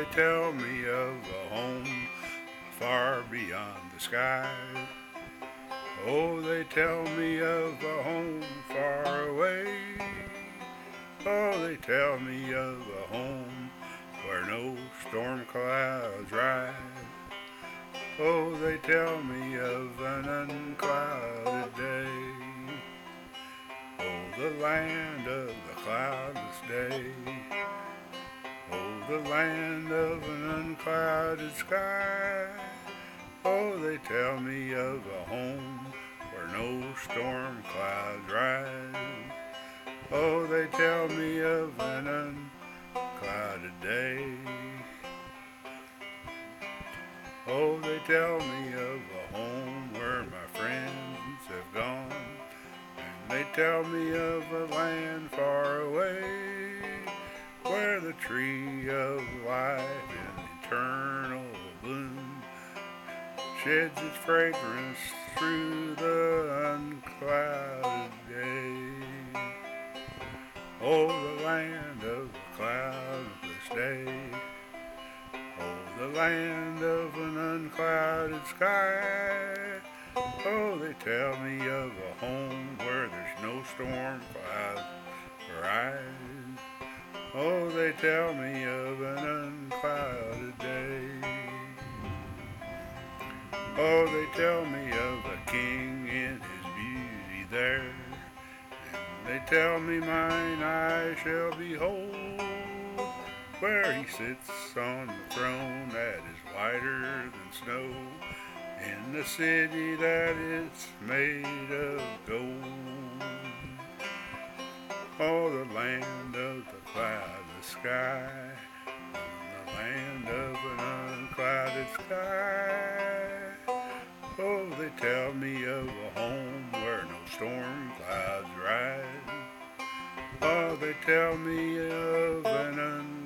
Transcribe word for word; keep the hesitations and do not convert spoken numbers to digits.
tell me of a home far beyond the sky. Oh, they tell me of a home far away. Oh, they tell me of a home where no storm clouds rise. Oh, they tell me of an unclouded day. Oh, the land of the cloudless day. Oh, the land of an unclouded sky. Oh, they tell me of a home where no storm clouds rise. Oh, they tell me of an unclouded day. Oh, they tell me of a home where my friends have gone. And they tell me of a land far away, where the tree of life in eternal bloom sheds its fragrance through the unclouded day. Oh, the land of the cloudless day. Oh, the land of an unclouded sky. Oh, they tell me of a home where there's no storm clouds rise. Oh, they tell me of an unclouded day. Oh, they tell me of a king in his beauty there. And they tell me mine eye shall behold, where he sits on the throne that is whiter than snow, in the city that is made of gold. Oh, the land of the cloudless sky, the land of an unclouded sky. Oh, they tell me of a home where no storm clouds rise. Oh, they tell me of an unclouded